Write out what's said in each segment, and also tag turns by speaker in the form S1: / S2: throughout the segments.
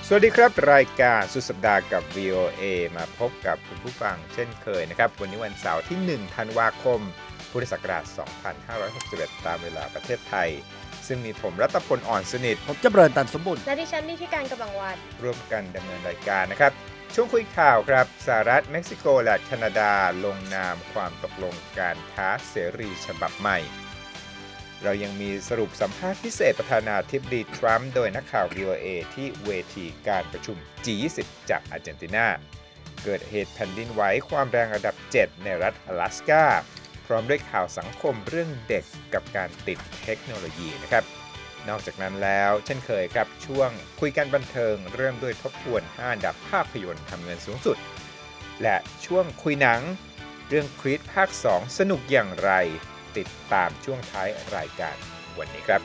S1: สวัสดีครับรายการสุดสัปดาห์กับ VOA มาพบกับคุณผู้ฟังเช่นเคยนะครับวันนี้วันเสาร์ที่1ธันวาคมพุทธศักราช2561ตามเวลาประเทศไทยซึ่งมีผมรัตพลอ่อนสนิท
S2: ผมจำเริญตันสมบุญ
S3: และดิฉันนิติการกำลังวัน
S1: ร่วมกันดำเนินรายการนะครับช่วงคุยข่าวครับสหรัฐเม็กซิโกและแคนาดาลงนามความตกลงการค้าเสรีฉบับใหม่เรายังมีสรุปสัมภาษณ์พิเศษประธานาธิบดีทรัมป์โดยนักข่าว VOA ที่เวทีการประชุม G20 จากอาร์เจนตินาเกิดเหตุแผ่นดินไหวความแรงระดับ 7 ในรัฐ阿拉斯ก้าพร้อมด้วยข่าวสังคมเรื่องเด็กกับการติดเทคโนโลยีนะครับนอกจากนั้นแล้วเช่นเคยครับช่วงคุยกันบันเทิงเริ่มด้วยทบทวน5อันดับภาพยนตร์ทำเงินสูงสุดและช่วงคุยหนังเรื่องครีดภาค 2 สนุกอย่างไรติดตามช่วงท้ายรายการวันนี้ครับ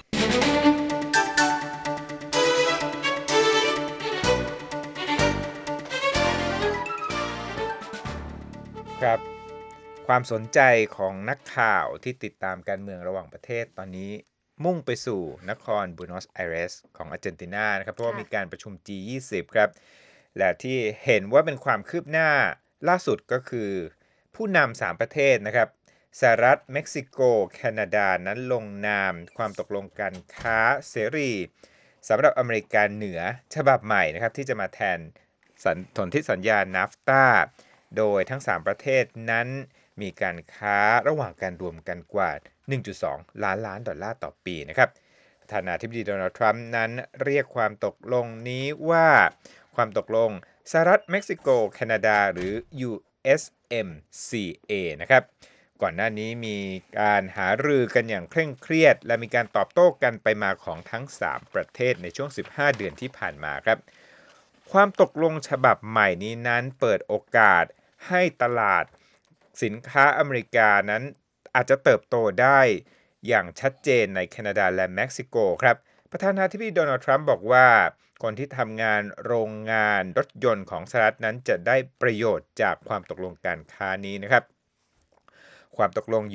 S1: ครับความสนใจของนักข่าวที่ติดตามการเมืองระหว่างประเทศตอนนี้มุ่งไปสู่นครบูโนสไอเรสของอาร์เจนตินานะครับเพราะว่ามีการประชุม G20 ครับและที่เห็นว่าเป็นความคืบหน้าล่าสุดก็คือผู้นำ3ประเทศนะครับสหรัฐเม็กซิโกแคนาดานั้นลงนามความตกลงการค้าเสรีสำหรับอเมริกาเหนือฉบับใหม่นะครับที่จะมาแทนสนธิสัญญา NAFTA โดยทั้ง3ประเทศนั้นมีการค้าระหว่างกันรวมกันกว่า 1.2 ล้านดอลลาร์ต่อปีนะครับประธานาธิบดีโดนัลด์ทรัมป์นั้นเรียกความตกลงนี้ว่าความตกลงสหรัฐเม็กซิโกแคนาดาหรือ USMCA นะครับก่อนหน้านี้มีการหารือกันอย่างเคร่งเครียดและมีการตอบโต้กันไปมาของทั้ง3ประเทศในช่วง15เดือนที่ผ่านมาครับความตกลงฉบับใหม่นี้นั้นเปิดโอกาสให้ตลาดสินค้าอเมริกานั้นอาจจะเติบโตได้อย่างชัดเจนในแคนาดาและเม็กซิโกครับประธานาธิบดีโดนัลด์ทรัมป์บอกว่าคนที่ทำงานโรงงานรถยนต์ของสหรัฐนั้นจะได้ประโยชน์จากความตกลงการค้านี้นะครับความตกลง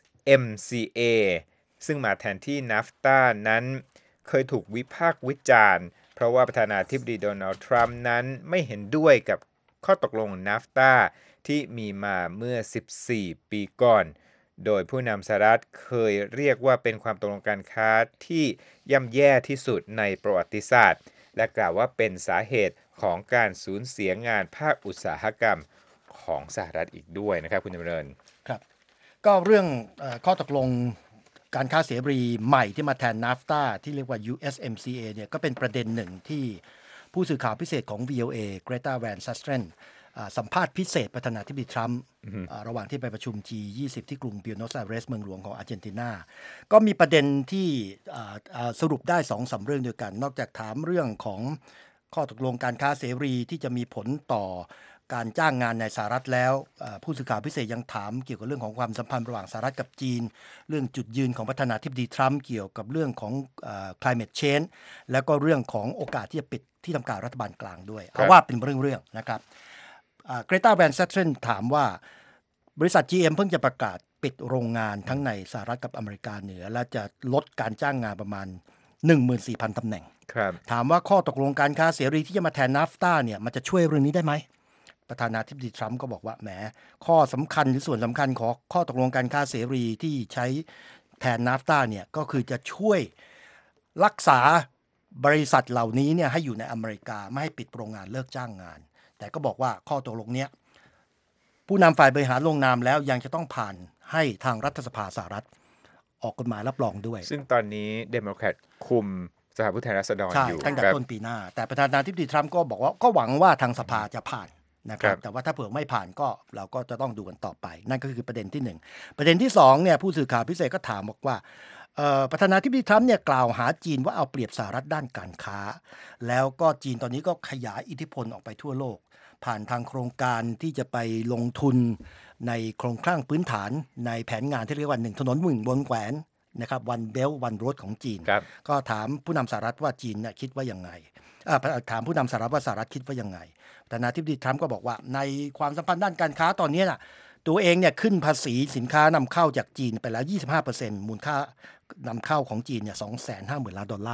S1: USMCA ซึ่งมาแทนที่ NAFTA นั้นเคยถูกวิพากษ์วิจารณ์เพราะว่าประธานาธิบดีโดนัลด์ทรัมป์นั้นไม่เห็นด้วยกับข้อตกลง NAFTA ที่มีมาเมื่อ14ปีก่อนโดยผู้นำสหรัฐเคยเรียกว่าเป็นความตกลงการค้าที่ย่ำแย่ที่สุดในประวัติศาสตร์และกล่าวว่าเป็นสาเหตุของการสูญเสียงานภาคอุตสาหกรรมของสหรัฐอีกด้วยนะครับคุณจำเริญ
S2: ครับก็เรื่องข้อตกลงการค้าเสรีใหม่ที่มาแทน NAFTA ที่เรียกว่า USMCA เนี่ยก็เป็นประเด็นหนึ่งที่ผู้สื่อข่าวพิเศษของ VOA เกรตาแวนซัสเทรนสัมภาษณ์พิเศษประธานาธิบดีทรัมป์ระหว่างที่ไปประชุม G20 ที่กรุงบิวโนสไอเรสเมืองหลวงของอาร์เจนตินาก็มีประเด็นที่สรุปได้ 2-3 เรื่องด้วยกันนอกจากถามเรื่องของข้อตกลงการค้าเสรีที่จะมีผลต่อการจ้างงานในสหรัฐแล้วผู้สื่อข่าวพิเศษยังถามเกี่ยวกับเรื่องของความสัมพันธ์ระหว่างสหรัฐกับจีนเรื่องจุดยืนของประธานาธิบดีทรัมป์เกี่ยวกับเรื่องของclimate change แล้วก็เรื่องของโอกาสที่จะปิดที่ทำการรัฐบาลกลางด้วยเอาว่าเป็นเรื่องๆนะครับเกรตาแวนซัตเทรนถามว่าบริษัท GM เพิ่งจะประกาศปิดโรงงานทั้งในสหรัฐกับอเมริกาเหนือและจะลดการจ้างงานประมาณ 14,000 ตำแหน่งถามว่าข้อตกลงการค้าเสรีที่จะมาแทน NAFTA เนี่ยมันจะช่วยเรื่องนี้ได้ไหมประธานาธิบดีทรัมป์ก็บอกว่าแหมข้อสำคัญหรือส่วนสำคัญของข้อตกลงการค้าเสรีที่ใช้แทน NAFTA เนี่ยก็คือจะช่วยรักษาบริษัทเหล่านี้เนี่ยให้อยู่ในอเมริกาไม่ให้ปิดโรงงานเลิกจ้างงานแต่ก็บอกว่าข้อตกลงเนี้ยผู้นำฝ่ายบริหารลงนามแล้วยังจะต้องผ่านให้ทางรัฐสภาสหรัฐออกกฎหมายรับรองด้วย
S1: ซึ่งตอนนี้เดโมแครตคุมสภาผู้แทนราษฎรอยู่
S2: ตั้งแต่ต้นปีหน้าแต่ประธานาธิบดีทรัมป์ก็บอกว่าก็หวังว่าทางสภาจะผ่านนะครับแต่ว่าถ้าเผื่อไม่ผ่านก็เราก็จะต้องดูกันต่อไปนั่นก็คือประเด็นที่1ประเด็นที่2เนี่ยผู้สื่อข่าวพิเศษก็ถามบอกว่าประธานาธิบดีทรัมป์เนี่ยกล่าวหาจีนว่าเอาเปรียบสหรัฐด้านการค้าแล้วก็จีนตอนนี้ก็ขยายอิทธิพลออกไปทั่วโลกผ่านทางโครงการที่จะไปลงทุนในโครงสร้างพื้นฐานในแผนงานที่เรียกว่า1ถนน1วงแหวนนะครับ One Belt One Road ของจีนก็ถามผู้นำสหรัฐว่าจีนเนี่ยคิดว่ายังไงถามผู้นำสหรัฐว่าสหรัฐคิดว่ายังไงประธานาธิบดีทรัมป์ก็บอกว่าในความสัมพันธ์ด้านการค้าตอนนี้น่ะตัวเองเนี่ยขึ้นภาษีสินค้านำเข้าจากจีนไปแล้ว 25% มูลค่านำเข้าของจีนเนี่ย $250,000 ล้าน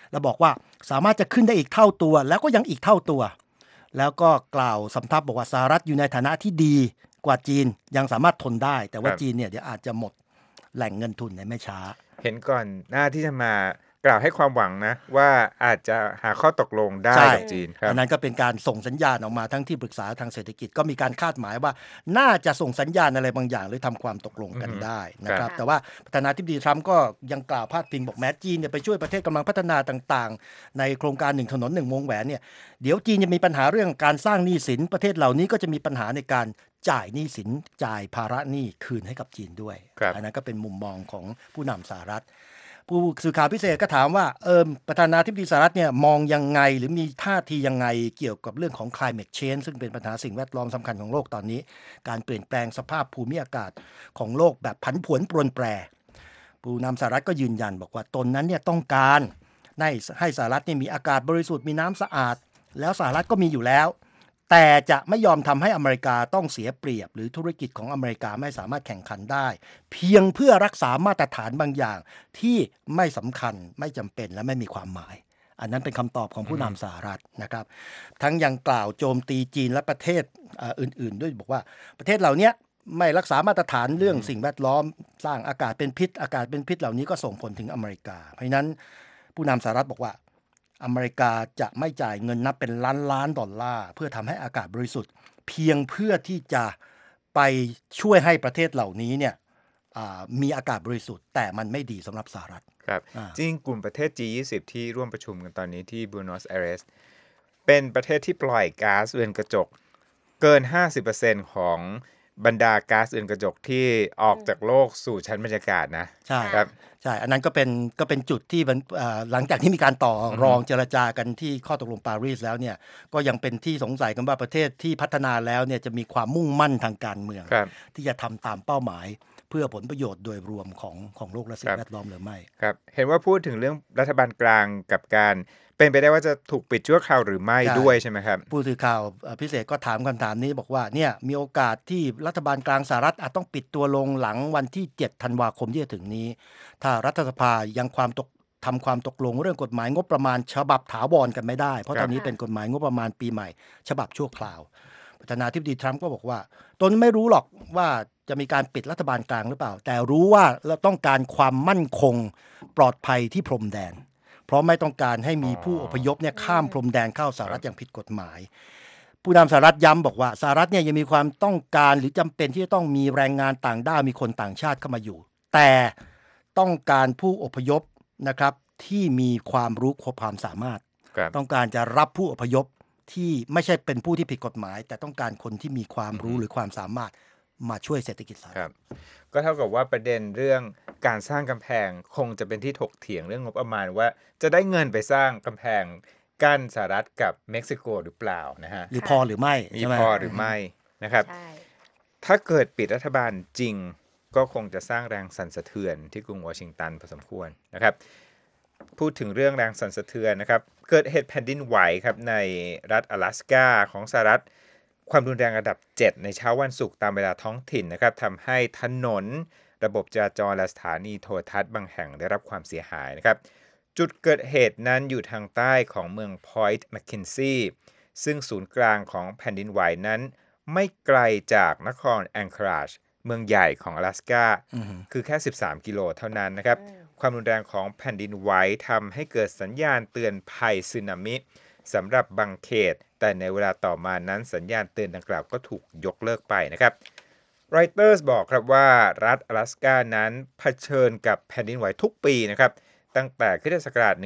S2: แล้วบอกว่าสามารถจะขึ้นได้อีกเท่าตัวแล้วก็ยังอีกเท่าตัวแล้วก็กล่าวสำทับบอกว่าสหรัฐอยู่ในฐานะที่ดีกว่าจีนยังสามารถทนได้แต่ว่าจีนเนี่ยเดี๋ยวอาจจะหมดแหล่งเงินทุนในไม่ช้า
S1: เห็นก่อนหน้าที่จะมากล่าวให้ความหวังนะว่าอาจจะหาข้อตกลงได้กับจีนครับ
S2: อันนั้นก็เป็นการส่งสัญญาณออกมาทั้งที่ปรึกษาทางเศรษฐกิจก็มีการคาดหมายว่าน่าจะส่งสัญญาณอะไรบางอย่างหรือทำความตกลงกันได้นะครับแต่ว่าประธานาธิบดีทรัมป์ก็ยังกล่าวพาดพิงบอกแม้จีนเนี่ยไปช่วยประเทศกำลังพัฒนาต่างๆในโครงการ1ถนน1วงแหวนเนี่ยเดี๋ยวจีนจะมีปัญหาเรื่องการสร้างหนี้สินประเทศเหล่านี้ก็จะมีปัญหาในการจ่ายหนี้สินจ่ายภาระหนี้คืนให้กับจีนด้วยอันนั้นก็เป็นมุมมองของผู้นำสหรัฐผู้สื่อข่าวพิเศษก็ถามว่าประธานาธิบดีสหรัฐเนี่ยมองยังไงหรือมีท่าทียังไงเกี่ยวกับเรื่องของ climate change ซึ่งเป็นปัญหาสิ่งแวดล้อมสำคัญของโลกตอนนี้การเปลี่ยนแปลงสภาพภูมิอากาศของโลกแบบผันผวนปรวนแปรผู้นำสหรัฐก็ยืนยันบอกว่าตนนั้นเนี่ยต้องการให้สหรัฐเนี่ยมีอากาศบริสุทธิ์มีน้ำสะอาดแล้วสหรัฐก็มีอยู่แล้วแต่จะไม่ยอมทำให้อเมริกาต้องเสียเปรียบหรือธุรกิจของอเมริกาไม่สามารถแข่งขันได้เพียงเพื่อรักษามาตรฐานบางอย่างที่ไม่สำคัญไม่จำเป็นและไม่มีความหมายอันนั้นเป็นคำตอบของผู้นำสหรัฐนะครับทั้งยังกล่าวโจมตีจีนและประเทศอื่นๆด้วยบอกว่าประเทศเหล่านี้ไม่รักษามาตรฐานเรื่องสิ่งแวดล้อมสร้างอากาศเป็นพิษเหล่านี้ก็ส่งผลถึงอเมริกาเพราะฉะนั้นผู้นำสหรัฐบอกว่าอเมริกาจะไม่จ่ายเงินนับเป็นล้านดอลลาร์เพื่อทำให้อากาศบริสุทธิ์เพียงเพื่อที่จะไปช่วยให้ประเทศเหล่านี้เนี่ยมีอากาศบริสุทธิ์แต่มันไม่ดีสำหรับสหรัฐ
S1: ครับจริงกลุ่มประเทศ G20 ที่ร่วมประชุมกันตอนนี้ที่บูโนสไอเรสเป็นประเทศที่ปล่อยก๊าซเรือนกระจกเกิน 50% ของบรรดาก๊าซเรือนกระจกที่ออกจากโลกสู่ชั้นบรรยากาศนะ
S2: ใช่ครับใช่อันนั้นก็เป็นจุดที่หลังจากที่มีการต่อรองเจรจากันที่ข้อตกลงปารีสแล้วเนี่ยก็ยังเป็นที่สงสัยกันว่าประเทศที่พัฒนาแล้วเนี่ยจะมีความมุ่งมั่นทางการเมืองที่จะทำตามเป้าหมายเพื่อผลประโยชน์โดยรวมของโลกและสิ่งแวดล้อมหรือไม่
S1: ครับเห็นว่าพูดถึงเรื่องรัฐบาลกลางกับการเป็นไปได้ว่าจะถูกปิดชั่วคราวหรือไม่ด้วยใช่ไหมครับ
S2: ผู้สื่อข่าวพิเศษก็ถามคำถามนี้บอกว่าเนี่ยมีโอกาสที่รัฐบาลกลางสหรัฐอาจต้องปิดตัวลงหลังวันที่7ธันวาคมที่จะถึงนี้ถ้ารัฐสภายังทำความตกลงเรื่องกฎหมายงบประมาณฉบับถาวรกันไม่ได้เพราะตอนนี้เป็นกฎหมายงบประมาณปีใหม่ฉบับชั่วคราวประธานาธิบดีทรัมป์ก็บอกว่าตนไม่รู้หรอกว่าจะมีการปิดรัฐบาลกลางหรือเปล่าแต่รู้ว่าเราต้องการความมั่นคงปลอดภัยที่พรมแดนเพราะไม่ต้องการให้มีผู้อพยพเนี่ยข้ามพรมแดนเข้าสหรัฐอย่างผิดกฎหมายผู้นำสหรัฐย้ำบอกว่าสหรัฐเนี่ยยังมีความต้องการหรือจำเป็นที่จะต้องมีแรงงานต่างด้าวมีคนต่างชาติเข้ามาอยู่แต่ต้องการผู้อพยพนะครับที่มีความรู้ความสามารถต้องการจะรับผู้อพยพที่ไม่ใช่เป็นผู้ที่ผิดกฎหมายแต่ต้องการคนที่มีความรู้หรือความสามารถมาช่วยเศรษฐกิจสหรัฐ
S1: ก็เท่ากับว่าประเด็นเรื่องการสร้างกำแพงคงจะเป็นที่ถกเถียงเรื่องงบประมาณว่าจะได้เงินไปสร้างกำแพงกั้นสหรัฐกับเม็กซิโกหรือเปล่านะฮะ
S2: หรือพอหรือไม่
S1: มีพอหรือไม่นะครับถ้าเกิดปิดรัฐบาลจริงก็คงจะสร้างแรงสั่นสะเทือนที่กรุงวอชิงตันพอสมควรนะครับพูดถึงเรื่องแรงสั่นสะเทือนนะครับเกิดเหตุแผ่นดินไหวครับในรัฐ阿拉斯กาของสหรัฐความรุนแรงระดับ7ในเช้าวันศุกร์ตามเวลาท้องถิ่นนะครับทำให้ถนนระบบจราจรและสถานีโทรทัศน์บางแห่งได้รับความเสียหายนะครับจุดเกิดเหตุนั้นอยู่ทางใต้ของเมืองพอยต์แมคคินซีซึ่งศูนย์กลางของแผ่นดินไหวนั้นไม่ไกลจากนครแองคอราจเมืองใหญ่ของ阿拉斯กาคือแค่13กิโลเท่านั้นนะครับความรุนแรงของแผ่นดินไหวทำให้เกิดสัญญาณเตือนภัยสึนามิสำหรับบางเขตแต่ในเวลาต่อมานั้นสัญญาณเตือนดังกล่าวก็ถูกยกเลิกไปนะครับรอยเตอร์สบอกครับว่ารัฐ阿拉斯กานั้นเผชิญกับแผ่นดินไหวทุกปีนะครับตั้งแต่คริสตศักราช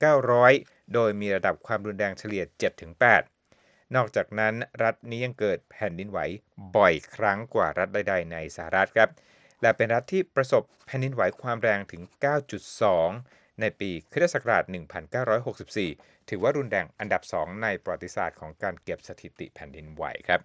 S1: 1900 โดยมีระดับความรุนแรงเฉลี่ย 7-8 นอกจากนั้นรัฐนี้ยังเกิดแผ่นดินไหวบ่อยครั้งกว่ารัฐใดๆในสหรัฐครับและเป็นรัฐที่ประสบแผ่นดินไหวความแรงถึง 9.2 ในปีคริสตศักราช 1964 ถือว่ารุนแรงอันดับ 2 ในประวัติศาสตร์ของการเก็บสถิติแผ่นดินไหวครับ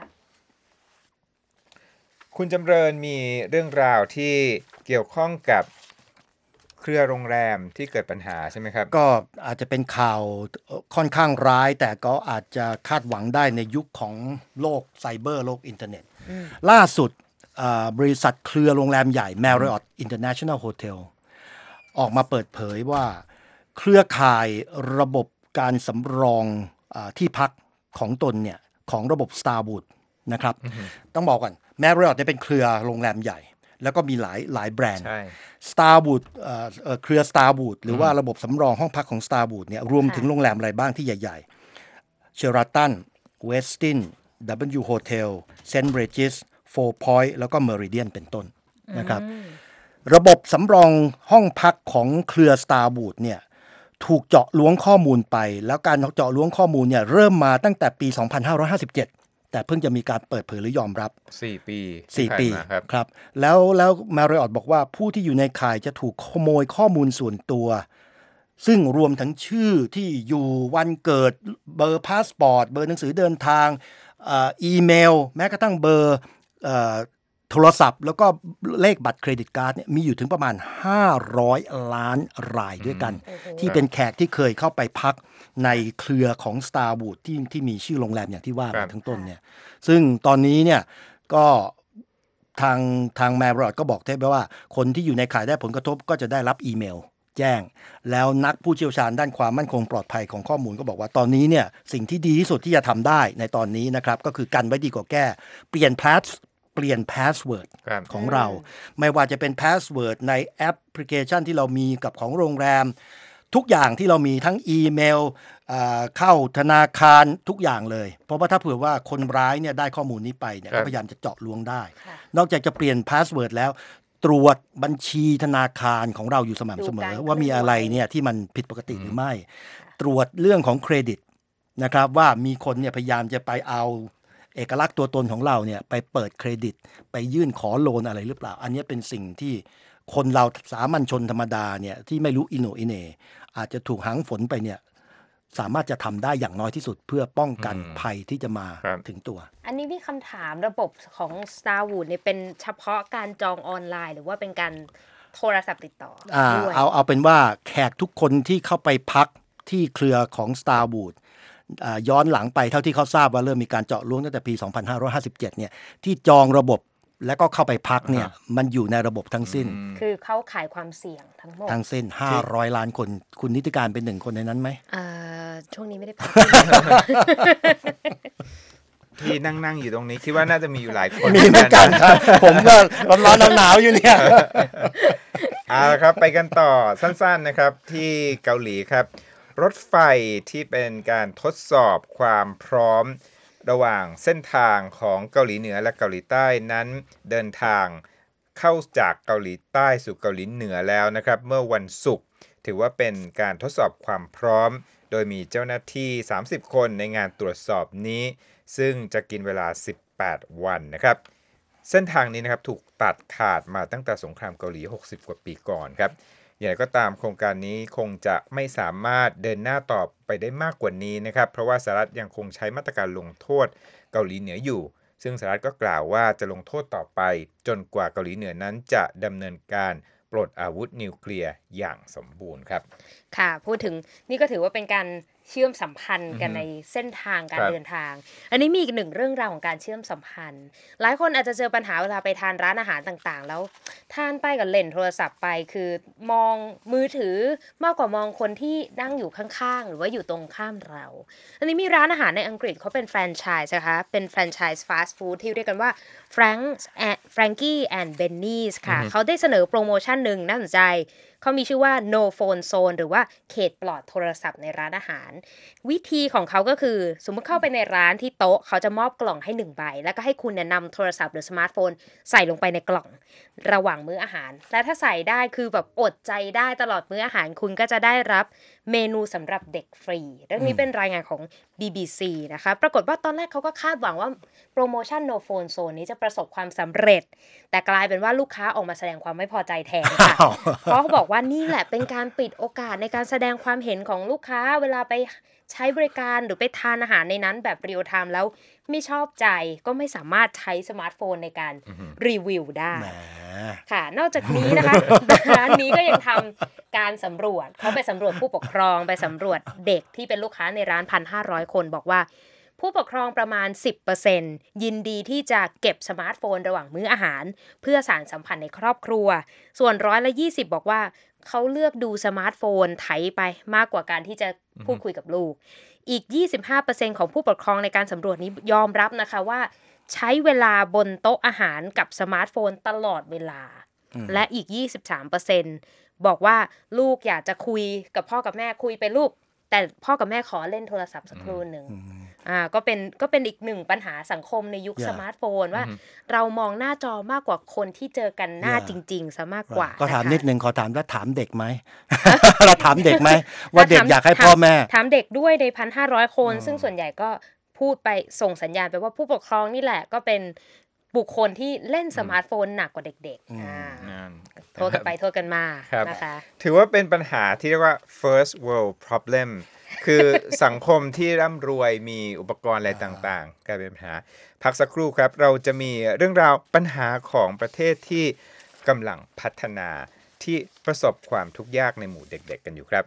S1: คุณจำเริญมีเรื่องราวที่เกี่ยวข้องกับเครือโรงแรมที่เกิดปัญหาใช่ไหมครับ
S2: ก็อาจจะเป็นข่าวค่อนข้างร้ายแต่ก็อาจจะคาดหวังได้ในยุคของโลกไซเบอร์โลกอินเทอร์เน็ตล่าสุดบริษัทเครือโรงแรมใหญ่ Marriott International Hotel ออกมาเปิดเผยว่าเครือข่ายระบบการสำรองที่พักของตนเนี่ยของระบบ Starwood นะครับต้องบอกก่อน Marriott เนี่ยเป็นเครือโรงแรมใหญ่แล้วก็มีหลายแบรนด์ Starwood เครือ Starwood หรือว่าระบบสำรองห้องพักของ Starwood เนี่ยรวมถึงโรงแรมอะไรบ้างที่ใหญ่ๆ Sheraton Westin W Hotel St Regis Four Point แล้วก็ Meridian เป็นต้นนะครับระบบสำรองห้องพักของเครือ Starwood เนี่ยถูกเจาะล้วงข้อมูลไปแล้วการเจาะล้วงข้อมูลเนี่ยเริ่มมาตั้งแต่ปี 2557 แต่เพิ่งจะมีการเปิดเผยหรือยอมรับ
S1: 4 ปี
S2: ครับแล้ว Marriott บอกว่าผู้ที่อยู่ในข่ายจะถูกขโมยข้อมูลส่วนตัวซึ่งรวมทั้งชื่อที่อยู่วันเกิดเบอร์พาสปอร์ตเบอร์หนังสือเดินทางอีเมลแม้กระทั่งเบอร์โทรศัพท์แล้วก็เลขบัตรเครดิตการ์ดเนี่ยมีอยู่ถึงประมาณ500 ล้านรายด้วยกันที่เป็นแขกที่เคยเข้าไปพักในเครือของ Starwood ที่มีชื่อโรงแรมอย่างที่ว่ามาทั้งต้นเนี่ยซึ่งตอนนี้เนี่ยก็ทาง Marriott ก็บอกได้ว่าคนที่อยู่ในข่ายได้ผลกระทบก็จะได้รับอีเมลแจ้งแล้วนักผู้เชี่ยวชาญด้านความมั่นคงปลอดภัยของข้อมูลก็บอกว่าตอนนี้เนี่ยสิ่งที่ดีที่สุดที่จะทำได้ในตอนนี้นะครับก็คือกันไว้ดีกว่าแก้เปลี่ยนพาสเวิร์ดของเราไม่ว่าจะเป็นพาสเวิร์ดในแอปพลิเคชันที่เรามีกับของโรงแรมทุกอย่างที่เรามีทั้งอีเมลเข้าธนาคารทุกอย่างเลยเพราะว่าถ้าเผื่อว่าคนร้ายเนี่ยได้ข้อมูลนี้ไปเนี่ยก็พยายามจะเจาะล้วงได้นอกจากจะเปลี่ยนพาสเวิร์ดแล้วตรวจบัญชีธนาคารของเราอยู่สม่ำเสมอว่ามีอะไรเนี่ยที่มันผิดปกติหรือไม่ตรวจเรื่องของเครดิตนะครับว่ามีคนเนี่ยพยายามจะไปเอาเอกลักษณ์ตัวตนของเราเนี่ยไปเปิดเครดิตไปยื่นขอโลนอะไรหรือเปล่าอันนี้เป็นสิ่งที่คนเราสามัญชนธรรมดาเนี่ยที่ไม่รู้อิโหนอิเหน่อาจจะถูกหังฝนไปเนี่ยสามารถจะทำได้อย่างน้อยที่สุดเพื่อป้องกันภัยที่จะมาถึงตัว
S3: อันนี้มีคำถามระบบของ Starwood เนี่ยเป็นเฉพาะการจองออนไลน์หรือว่าเป็นการโทรศัพท์ติดต่อด้วย
S2: เอาเป็นว่าแขกทุกคนที่เข้าไปพักที่เครือของ Starwoodย้อนหลังไปเท่าที่เขาทราบว่าเริ่มมีการเจาะล้วงตั้งแต่ปี 2557 เนี่ยที่จองระบบแล้วก็เข้าไปพักเนี่ยมันอยู่ในระบบทั้งสิ้น
S3: คือเขาขายความเสี่ยงทั้งหมด
S2: ทั้งสิ้น500 ล้านคนคุณนิติการเป็นหนึ่งคนในนั้นไหม
S3: ช่วงนี้ไม่ได้พัก
S1: ที่นั่งอยู่ตรงนี้คิดว่าน่าจะมีอยู่หลายคน
S2: มีเหมือนกันครับผมก็ร้อนๆหนาวๆอยู่เนี่ย
S1: เอาละครับไปกันต่อสั้นๆนะครับที่เกาหลีครับรถไฟที่เป็นการทดสอบความพร้อมระหว่างเส้นทางของเกาหลีเหนือและเกาหลีใต้นั้นเดินทางเข้าจากเกาหลีใต้สู่เกาหลีเหนือแล้วนะครับเมื่อวันศุกร์ถือว่าเป็นการทดสอบความพร้อมโดยมีเจ้าหน้าที่30 คนในงานตรวจสอบนี้ซึ่งจะกินเวลา18 วันนะครับเส้นทางนี้นะครับถูกตัดขาดมาตั้งแต่สงครามเกาหลี60 กว่าปีก่อนครับอย่างไรก็ตามโครงการนี้คงจะไม่สามารถเดินหน้าต่อไปได้มากกว่านี้นะครับเพราะว่าสหรัฐยังคงใช้มาตรการลงโทษเกาหลีเหนืออยู่ซึ่งสหรัฐก็กล่าวว่าจะลงโทษต่อไปจนกว่าเกาหลีเหนือนั้นจะดำเนินการปลดอาวุธนิวเคลียร์อย่างสมบูรณ์ครับ
S3: ค่ะพูดถึงนี่ก็ถือว่าเป็นการเชื่อมสัมพันธ์กันในเส้นทางการเดินทางอันนี้มีอีกหนึ่งเรื่องราวของการเชื่อมสัมพันธ์หลายคนอาจจะเจอปัญหาเวลาไปทานร้านอาหารต่างๆแล้วทานไปกับเล่นโทรศัพท์ไปคือมองมือถือมากกว่ามองคนที่นั่งอยู่ข้างๆหรือว่าอยู่ตรงข้ามเราอันนี้มีร้านอาหารในอังกฤษเขาเป็นแฟรนไชส์นะคะเป็นแฟรนไชส์ฟาสต์ฟู้ดที่เรียกกันว่า Frankie and Benny's ค่ะเขาได้เสนอโปรโมชั่นหนึ่งน่าสนใจเขามีชื่อว่า No Phone Zone หรือว่าเขตปลอดโทรศัพท์ในร้านอาหารวิธีของเขาก็คือสมมติเข้าไปในร้านที่โต๊ะเขาจะมอบกล่องให้1ใบแล้วก็ให้คุณนำโทรศัพท์หรือสมาร์ทโฟนใส่ลงไปในกล่องระหว่างมื้ออาหารและถ้าใส่ได้คือแบบอดใจได้ตลอดมื้ออาหารคุณก็จะได้รับเมนูสำหรับเด็กฟรีเรื่องนี้เป็นรายงานของ BBC นะคะปรากฏว่าตอนแรกเขาก็คาดหวังว่าโปรโมชั่น No Phone Zone นี้จะประสบความสำเร็จแต่กลายเป็นว่าลูกค้าออกมาแสดงความไม่พอใจแทนค่ะเพราะเขาบอกว่านี่แหละเป็นการปิดโอกาสในการแสดงความเห็นของลูกค้าเวลาไปใช้บริการหรือไปทานอาหารในนั้นแบบเรียลไทม์แล้วไม่ชอบใจก็ไม่สามารถใช้สมาร์ทโฟนในการรีวิวได้ค่ะนอกจากนี้นะคะร้านนี้ก็ยังทำการสำรวจเขาไปสำรวจผู้ปกครองไปสำรวจเด็กที่เป็นลูกค้าในร้าน 1,500 คนบอกว่าผู้ปกครองประมาณ 10% ยินดีที่จะเก็บสมาร์ทโฟนระหว่างมื้ออาหารเพื่อสานสัมพันธ์ในครอบครัวส่วน20%บอกว่าเขาเลือกดูสมาร์ทโฟนไถไปมากกว่าการที่จะพูดคุยกับลูกอีก 25% ของผู้ปกครองในการสำรวจนี้ยอมรับนะคะว่าใช้เวลาบนโต๊ะอาหารกับสมาร์ทโฟนตลอดเวลาและอีก 23% บอกว่าลูกอยากจะคุยกับพ่อกับแม่คุยไปลูกแต่พ่อกับแม่ขอเล่นโทรศัพท์สักครู่หนึ่งก็เป็นอีกหนึ่งปัญหาสังคมในยุคสมาร์ทโฟนว่าเรามองหน้าจอมากกว่าคนที่เจอกันหน้าจริงๆซะมากกว่า
S2: ก็ถามนิดนึงขอถามว่าถามเด็กไหม เราถามเด็กไหมว่าเด็กอยากให้พ่อแม่
S3: ถามเด็กด้วยใน 1,500 คนซึ่งส่วนใหญ่ก็พูดไปส่งสัญญาณไปว่าผู้ปกครองนี่แหละก็เป็นบุคคลที่เล่นสมาร์ทโฟนหนักกว่าเด็กๆโทษกันไปโทษกันมานะคะ
S1: ถือว่าเป็นปัญหาที่เรียกว่า first world problem คือสังคมที่ร่ำรวยมีอุปกรณ์อะไรต่างๆกลายเป็นปัญหาพักสักครู่ครับเราจะมีเรื่องราวปัญหาของประเทศที่กำลังพัฒนาที่ประสบความทุกข์ยากในหมู่เด็กๆกันอยู่ครับ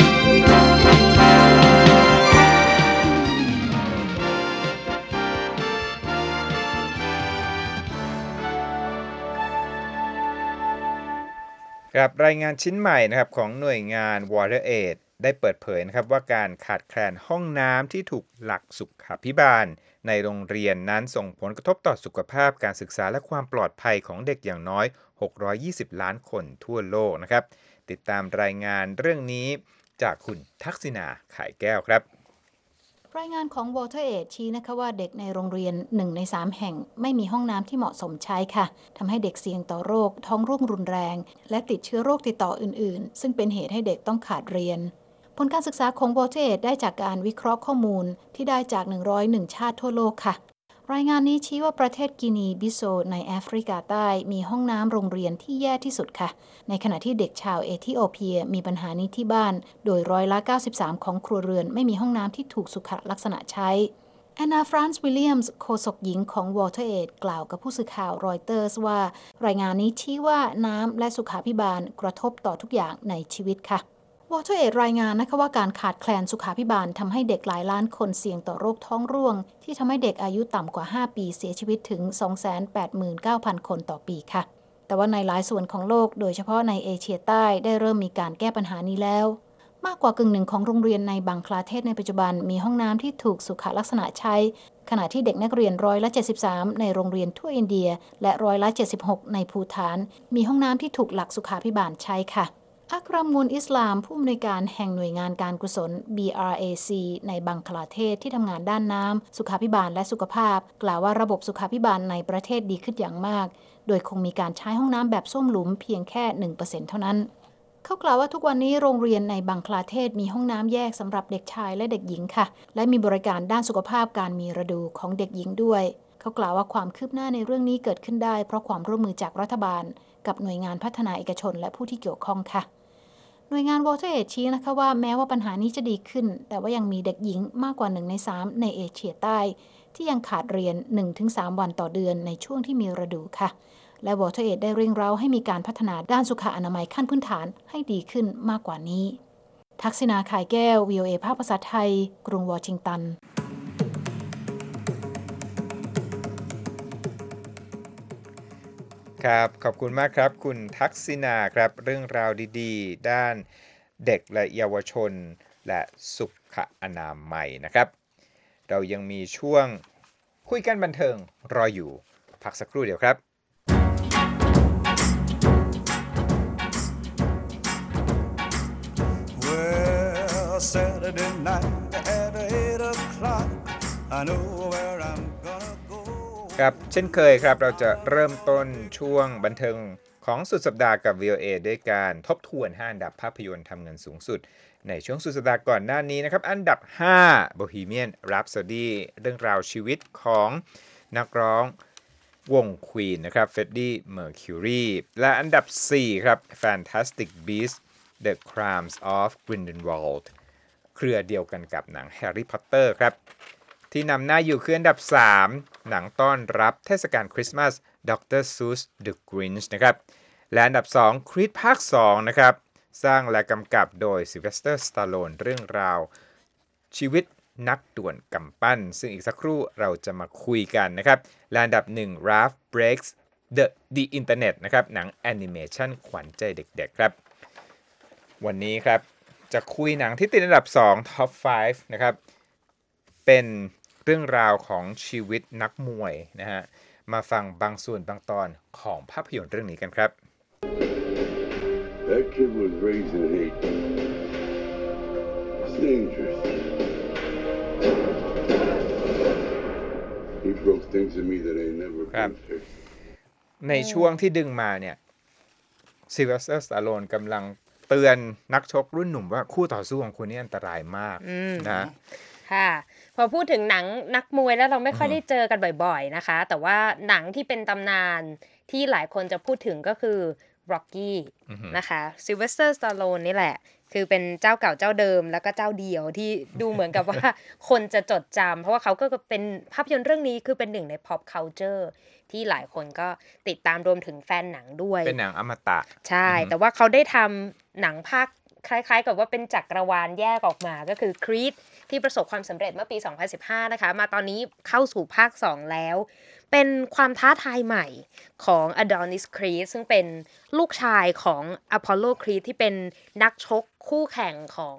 S1: ครับรายงานชิ้นใหม่นะครับของหน่วยงาน WaterAid ได้เปิดเผยนะครับว่าการขาดแคลนห้องน้ำที่ถูกหลักสุขาภิบาลในโรงเรียนนั้นส่งผลกระทบต่อสุขภาพการศึกษาและความปลอดภัยของเด็กอย่างน้อย620ล้านคนทั่วโลกนะครับติดตามรายงานเรื่องนี้จากคุณทักษิณาข่ายแก้วครับ
S4: รายงานของ WaterAid ชี้นะคะว่าเด็กในโรงเรียน1ใน3แห่งไม่มีห้องน้ำที่เหมาะสมใช้ค่ะทำให้เด็กเสี่ยงต่อโรคท้องร่วงรุนแรงและติดเชื้อโรคติดต่ออื่นๆซึ่งเป็นเหตุให้เด็กต้องขาดเรียนผลการศึกษาของ WaterAid ได้จากการวิเคราะห์ข้อมูลที่ได้จาก101ชาติทั่วโลกค่ะรายงานนี้ชี้ว่าประเทศกินีบิโซในแอฟริกาใต้มีห้องน้ำโรงเรียนที่แย่ที่สุดค่ะในขณะที่เด็กชาวเอธิโอเปียมีปัญหานี้ที่บ้านโดย93%ของครัวเรือนไม่มีห้องน้ำที่ถูกสุขลักษณะใช้แอนนาฟรานซ์วิลเลียมส์โฆษกหญิงของ WaterAid กล่าวกับผู้สื่อข่าวรอยเตอร์สว่ารายงานนี้ชี้ว่าน้ำและสุขาภิบาลกระทบต่อทุกอย่างในชีวิตค่ะWaterAid รายงานนะคะว่าการขาดแคลนสุขาภิบาลทำให้เด็กหลายล้านคนเสี่ยงต่อโรคท้องร่วงที่ทำให้เด็กอายุต่ำกว่า5ปีเสียชีวิตถึง 289,000 คนต่อปีค่ะแต่ว่าในหลายส่วนของโลกโดยเฉพาะในเอเชียใต้ได้เริ่มมีการแก้ปัญหานี้แล้วมากกว่ากึ่งหนึ่งของโรงเรียนในบังคลาเทศในปัจจุบันมีห้องน้ำที่ถูกสุขลักษณะใช้ขณะที่เด็กนักเรียน73%ในโรงเรียนทั่วอินเดียและ76%ในภูฏานมีห้องน้ำที่ถูกหลักสุขาภิบาลใช้ค่ะอักรัมมูลอิสลามผู้อำนวยการแห่งหน่วยงานการกุศล BRAC ในบังคลาเทศที่ทำงานด้านน้ำสุขาภิบาลและสุขภาพกล่าวว่าระบบสุขาภิบาลในประเทศดีขึ้นอย่างมากโดยคงมีการใช้ห้องน้ำแบบส้วมหลุมเพียงแค่ 1% เท่านั้นเขากล่าวว่าทุกวันนี้โรงเรียนในบังคลาเทศมีห้องน้ำแยกสำหรับเด็กชายและเด็กหญิงค่ะและมีบริการด้านสุขภาพการมีระดูของเด็กหญิงด้วยเขากล่าวว่าความคืบหน้าในเรื่องนี้เกิดขึ้นได้เพราะความร่วมมือจากรัฐบาลกับหน่วยงานพัฒนาเอกชนและผู้ที่เกี่ยวข้องค่ะหน่วยงาน WaterAid ชี้นะคะว่าแม้ว่าปัญหานี้จะดีขึ้นแต่ว่ายังมีเด็กหญิงมากกว่า1ใน3ในเอเชียใต้ที่ยังขาดเรียน 1-3 วันต่อเดือนในช่วงที่มีฤดูค่ะและ WaterAid ได้เร่งเร้าให้มีการพัฒนาด้านสุขอนามัยขั้นพื้นฐานให้ดีขึ้นมากกว่านี้ทักษิณาข่ายแก้ว VOA ภาคภาษาไทยกรุงวอชิงตัน
S1: ครับขอบคุณมากครับคุณทักษิณาครับเรื่องราวดีๆด้านเด็กและเยาวชนและสุขอนามัยนะครับเรายังมีช่วงคุยกันบันเทิงรออยู่พักสักครู่เดียวครับ Well, Saturday night at 8 o'clock I know where I'm gonna goครับเช่นเคยครับเราจะเริ่มต้นช่วงบันเทิงของสุดสัปดาห์กับ VOA ด้วยการทบทวน5อันดับภาพยนตร์ทำเงินสูงสุดในช่วงสุดสัปดาห์ก่อนหน้านี้นะครับอันดับ5 Bohemian Rhapsody เรื่องราวชีวิตของนักร้องวง Queen นะครับ Freddie Mercury และอันดับ4ครับ Fantastic Beasts The Crimes of Grindelwald เครือเดียวกันกับหนัง Harry Potter ครับที่นำหน้าอยู่คืออันดับ3หนังต้อนรับเทศกาลคริสต์มาส Dr. Seuss The Grinch นะครับและอันดับ2 Creed ภาค2นะครับสร้างและกำกับโดย Sylvester Stallone เรื่องราวชีวิตนักด่วนกำปั้นซึ่งอีกสักครู่เราจะมาคุยกันนะครับและอันดับ1 Ralph Breaks the Internet นะครับหนังแอนิเมชันขวัญใจเด็กๆครับวันนี้ครับจะคุยหนังที่ติดอันดับ2 Top 5 นะครับเป็นเรื่องราวของชีวิตนักมวยนะฮะมาฟังบางส่วนบางตอนของภาพยนตร์เรื่องนี้กันครับ
S5: That kid was raised in hate. It's dangerous. He broke things in me that ain't never been fixed.
S1: ในช่วงที่ดึงมาเนี่ยซิลเวสเตอร์ สตาโลนกำลังเตือนนักชกรุ่นหนุ่มว่าคู่ต่อสู้ของคุณนี่อันตรายมากนะ
S3: ค่ะพอพูดถึงหนังนักมวยแล้วเราไม่ค่อยได้เจอกันบ่อยๆนะคะแต่ว่าหนังที่เป็นตำนานที่หลายคนจะพูดถึงก็คือ Rocky นะคะซิลเวสเตอร์ สตาโลนนี่แหละคือเป็นเจ้าเก่าเจ้าเดิมแล้วก็เจ้าเดียวที่ดูเหมือนกับว่า คนจะจดจำเพราะว่าเขาก็เป็นภาพยนตร์เรื่องนี้คือเป็นหนึ่งใน pop culture ที่หลายคนก็ติดตามรวมถึงแฟนหนังด้วย
S1: เป็นหนังอมตะ
S3: ใช่แต่ว่าเขาได้ทำหนังภาคคล้ายๆกับว่าเป็นจักรวาลแยกออกมาก็คือ Creed ที่ประสบความสำเร็จเมื่อปี 2015 นะคะมาตอนนี้เข้าสู่ภาค 2 แล้วเป็นความท้าทายใหม่ของ Adonis Creed ซึ่งเป็นลูกชายของ Apollo Creed ที่เป็นนักชกคู่แข่งของ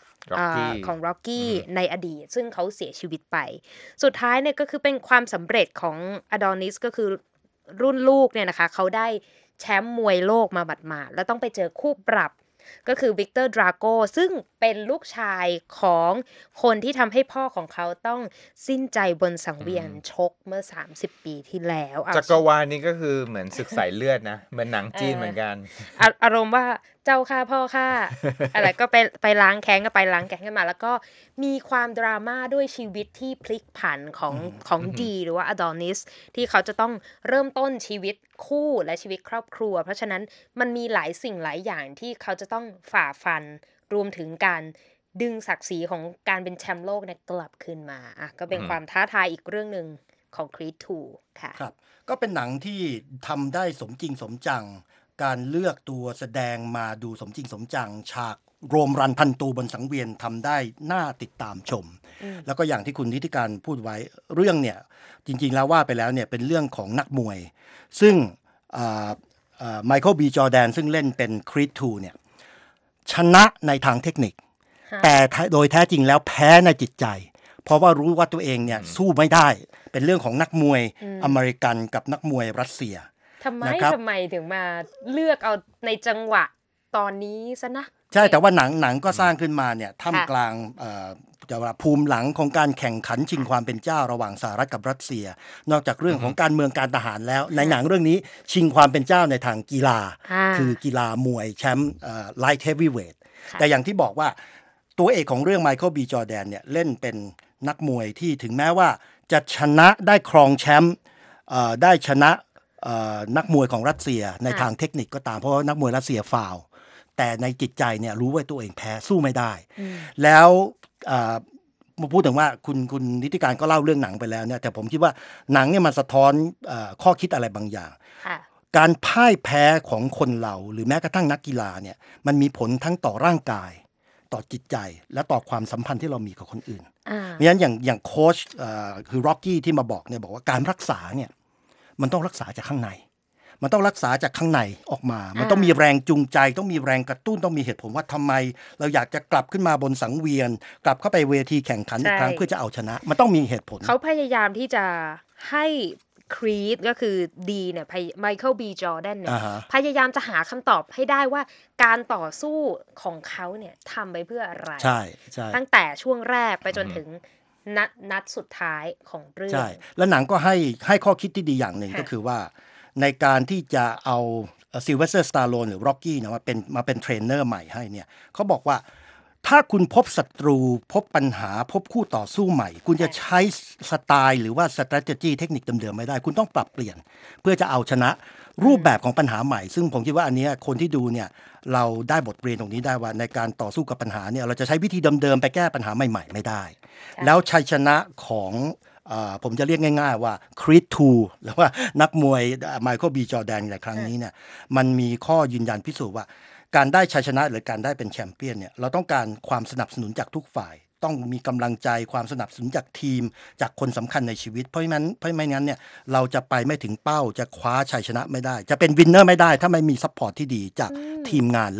S3: Rocky ในอดีตซึ่งเขาเสียชีวิตไปสุดท้ายเนี่ยก็คือเป็นความสำเร็จของ Adonis ก็คือรุ่นลูกเนี่ยนะคะเขาได้แชมป์มวยโลกมาบัดมาแล้วต้องไปเจอคู่ปรับก็คือวิกเตอร์ดราโกซึ่งเป็นลูกชายของคนที่ทำให้พ่อของเขาต้องสิ้นใจบนสังเวียนชกเมื่อ30 ปีที่แล้ว
S1: จักรวาลนี้ก็คือเหมือนศึกสายเลือดนะเหมือนหนังจีนเหมือนกัน
S3: อารมณ์ว่าเจ้าฆ่าพ่อฆ่า อะไรก็ไปล้างแค้นก็ไปล้างแค้นกันมาแล้วก็มีความดราม่าด้วยชีวิตที่พลิกผันของดีหรือว่าอดอนิสที่เขาจะต้องเริ่มต้นชีวิตคู่และชีวิตครอบครัวเพราะฉะนั้นมันมีหลายสิ่งหลายอย่างที่เขาจะต้องฝ่าฟันรวมถึงการดึงศักดิ์ศรีของการเป็นแชมป์โลกเนี่ยกลับคืนมาก็เป็นความท้าทายอีกเรื่องนึงของ Creed 2 ค่ะ
S2: ครับก็เป็นหนังที่ทำได้สมจริงสมจังการเลือกตัวแสดงมาดูสมจริงสมจังฉากโรมรันพันตูบนสังเวียนทำได้น่าติดตามชมแล้วก็อย่างที่คุณนิติการพูดไว้เรื่องเนี่ยจริงๆแล้วว่าไปแล้วเนี่ยเป็นเรื่องของนักมวยซึ่งไมเคิลบีจอร์แดนซึ่งเล่นเป็นครีด2เนี่ยชนะในทางเทคนิคแต่โดยแท้จริงแล้วแพ้ในจิตใจเพราะว่ารู้ว่าตัวเองเนี่ยสู้ไม่ได้เป็นเรื่องของนักมวยอเมริกันกับนักมวยรัสเซีย
S3: ทำไมถึงมาเลือกเอาในจังหวะตอนนี้ซะนะ
S2: ใช่แต่ว่าหนังก็สร้างขึ้นมาเนี่ยท่ามกลางจะว่าภูมิหลังของการแข่งขันชิงความเป็นเจ้าระหว่างสหรัฐกับรัสเซียนอกจากเรื่องของการเมืองการทหารแล้วในหนังเรื่องนี้ชิงความเป็นเจ้าในทางกีฬาคือกีฬามวยแชมป์ไลท์เฮฟวีเวทแต่อย่างที่บอกว่าตัวเอกของเรื่องไมเคิลบีจอร์แดนเนี่ยเล่นเป็นนักมวยที่ถึงแม้ว่าจะชนะได้ครองแชมป์ได้ชนะนักมวยของรัสเซียในทางเทคนิคก็ตามเพราะว่านักมวยรัสเซียฟาวแต่ในจิตใจเนี่ยรู้ว่าตัวเองแพ้สู้ไม่ได้แล้วมาพูดถึงว่าคุณนิติการก็เล่าเรื่องหนังไปแล้วเนี่ยแต่ผมคิดว่าหนังเนี่ยมันสะท้อนข้อคิดอะไรบางอย่างการพ่ายแพ้ของคนเราหรือแม้กระทั่งนักกีฬาเนี่ยมันมีผลทั้งต่อร่างกายต่อจิตใจและต่อความสัมพันธ์ที่เรามีกับคนอื่นเพราะฉะนั้นอย่างโค้ชคือร็อกกี้ที่มาบอกเนี่ยบอกว่าการรักษาเนี่ยมันต้องรักษาจากข้างในมันต้องรักษาจากข้างในออกมามันต้องมีแรงจูงใจต้องมีแรงกระตุ้นต้องมีเหตุผลว่าทำไมเราอยากจะกลับขึ้นมาบนสังเวียนกลับเข้าไปเวทีแข่งขันอีกครั้งเพื่อจะเอาชนะมันต้องมีเหตุผล
S3: เขาพยายามที่จะให้ครีดก็คือดีเนี่ยไมเคิลบีจอร์แดนเนี่ยพยายามจะหาคำตอบให้ได้ว่าการต่อสู้ของเขาเนี่ยทำไปเพื่ออะไร
S2: ใช่
S3: ตั้งแต่ช่วงแรกไปจนถึงนัดสุดท้ายของเรื่อง
S2: ใช่แล้วหนังก็ให้ข้อคิดที่ดีอย่างหนึ่งก็คือว่าในการที่จะเอาซิลเวสเตอร์ สตาโลนหรือร็อกกี้มาเป็นเทรนเนอร์ใหม่ให้เนี่ยเขาบอกว่าถ้าคุณพบศัตรูพบปัญหาพบคู่ต่อสู้ใหม่คุณจะใช้สไตล์หรือว่า strategy เทคนิคเดิมๆไม่ได้คุณต้องปรับเปลี่ยนเพื่อจะเอาชนะรูปแบบของปัญหาใหม่ซึ่งผมคิดว่าอันนี้คนที่ดูเนี่ยเราได้บทเรียนตรงนี้ได้ว่าในการต่อสู้กับปัญหาเนี่ยเราจะใช้วิธีเดิมๆไปแก้ปัญหาใหม่ๆไม่ได้แล้วชัยชนะของผมจะเรียกง่ายๆว่า Creed 2 หรือว่านักมวยไมเคิลบีจอร์แดนในครั้งนี้เนี่ยมันมีข้อยืนยันพิสูจน์ว่าการได้ชัยชนะหรือการได้เป็นแชมเปี้ยนเนี่ยเราต้องการความสนับสนุนจากทุกฝ่ายต้องมีกำลังใจความสนับสนุนจากทีมจากคนสำคัญในชีวิตเพราะไม่งั้นเนี่ยเราจะไปไม่ถึงเป้าจะคว้าชัยชนะไม่ได้จะเป็นวินเนอร์ไม่ได้ถ้าไม่มีซัพพอร์ตที่ดีจากทีมงานและ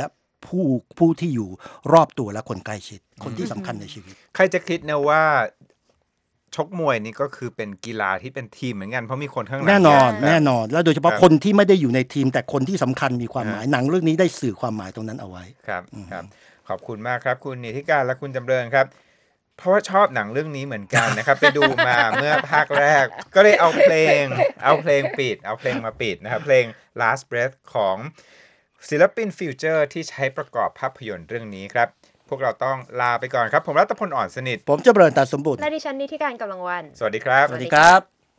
S2: ผู้ที่อยู่รอบตัวและคนใกล้ชิดคนที่สำคัญในชีวิต
S1: ใครจะคิดนะว่าชกมวยนี่ก็คือเป็นกีฬาที่เป็นทีมเหมือนกันเพราะมีคนข้างหลัง
S2: แน่นอนแล้วโดยเฉพาะคนที่ไม่ได้อยู่ในทีมแต่คนที่สำคัญมีความหมายหนังเรื่องนี้ได้สื่อความหมายตรงนั้นเอาไว้
S1: ครับขอบคุณมากครับคุณนิติการและคุณจำเริญครับเพราะว่าชอบหนังเรื่องนี้เหมือนกันนะครับ ไปดูมาเมื่อภาคแรกก็เลยเอาเพลงมาปิดนะครับเพลง Last Breath ของศิลปินฟิวเจอร์ที่ใช้ประกอบภาพยนตร์เรื่องนี้ครับพวกเราต้องลาไปก่อนครับผมรัตพลอ่อนสนิท
S2: ผมจำเริญตาสมบูรณ์
S3: และดิฉันนิติการกำลังวัน
S1: สวัสดีครับ
S2: สวัสดีครับ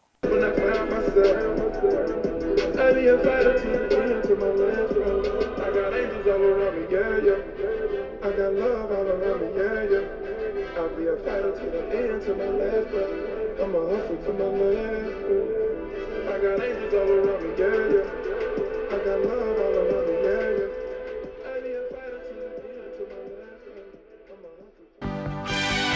S6: I'll be a fighter to the end, to my last breath. I'm a hustle to my last breath. I got angels all around me, yeah. I got love all around me, yeah. I'll be a fighter to the end, to my last breath. I'm a hustle.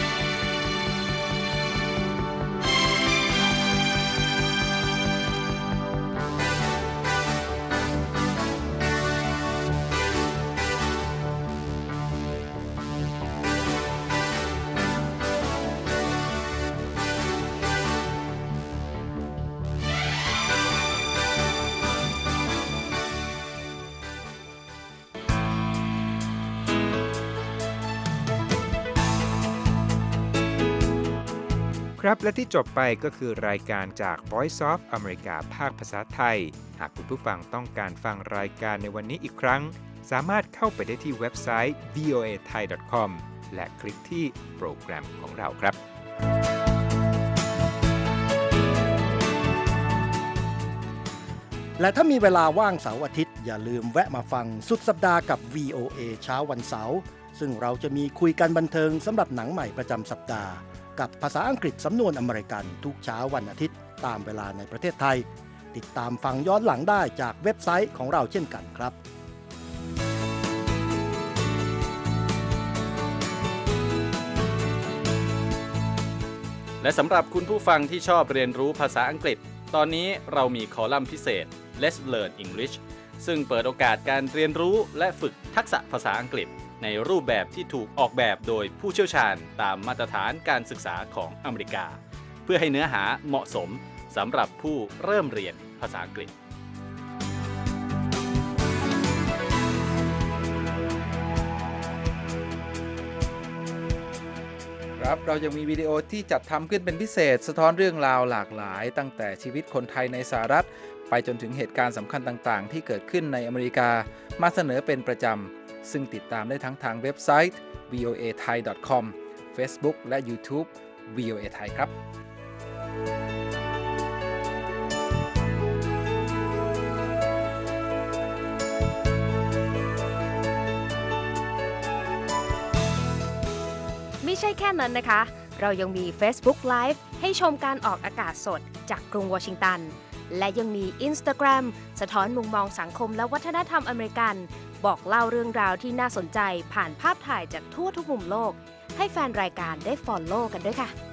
S1: ครับและที่จบไปก็คือรายการจาก Voice of America ภาคภาษาไทยหากคุณผู้ฟังต้องการฟังรายการในวันนี้อีกครั้งสามารถเข้าไปได้ที่เว็บไซต์ voathai.com และคลิกที่โปรแกรมของเราครับ
S2: และถ้ามีเวลาว่างเสาร์อาทิตย์อย่าลืมแวะมาฟังสุดสัปดาห์กับ VOA เช้าวันเสาร์ซึ่งเราจะมีคุยกันบันเทิงสำหรับหนังใหม่ประจำสัปดาห์กับภาษาอังกฤษสำนวนอเมริกันทุกเช้าวันอาทิตย์ตามเวลาในประเทศไทยติดตามฟังย้อนหลังได้จากเว็บไซต์ของเราเช่นกันครับ
S7: และสำหรับคุณผู้ฟังที่ชอบเรียนรู้ภาษาอังกฤษตอนนี้เรามีคอลัมน์พิเศษ Let's Learn English ซึ่งเปิดโอกาสการเรียนรู้และฝึกทักษะภาษาอังกฤษในรูปแบบที่ถูกออกแบบโดยผู้เชี่ยวชาญตามมาตรฐานการศึกษาของอเมริกาเพื่อให้เนื้อหาเหมาะสมสำหรับผู้เริ่มเรียนภาษาอังกฤษ
S8: ครับเรายังมีวิดีโอที่จัดทำขึ้นเป็นพิเศษสะท้อนเรื่องราวหลากหลายตั้งแต่ชีวิตคนไทยในสหรัฐไปจนถึงเหตุการณ์สำคัญต่างๆที่เกิดขึ้นในอเมริกามาเสนอเป็นประจำซึ่งติดตามได้ทั้งทางเว็บไซต์ voathai.com Facebook และ YouTube VOA Thai ครับ
S3: ไม่ใช่แค่นั้นนะคะเรายังมี Facebook Live ให้ชมการออกอากาศสดจากกรุงวอชิงตันและยังมี Instagram สะท้อนมุมมองสังคมและวัฒนธรรมอเมริกันบอกเล่าเรื่องราวที่น่าสนใจผ่านภาพถ่ายจากทั่วทุกมุมโลกให้แฟนรายการได้ follow กันด้วยค่ะ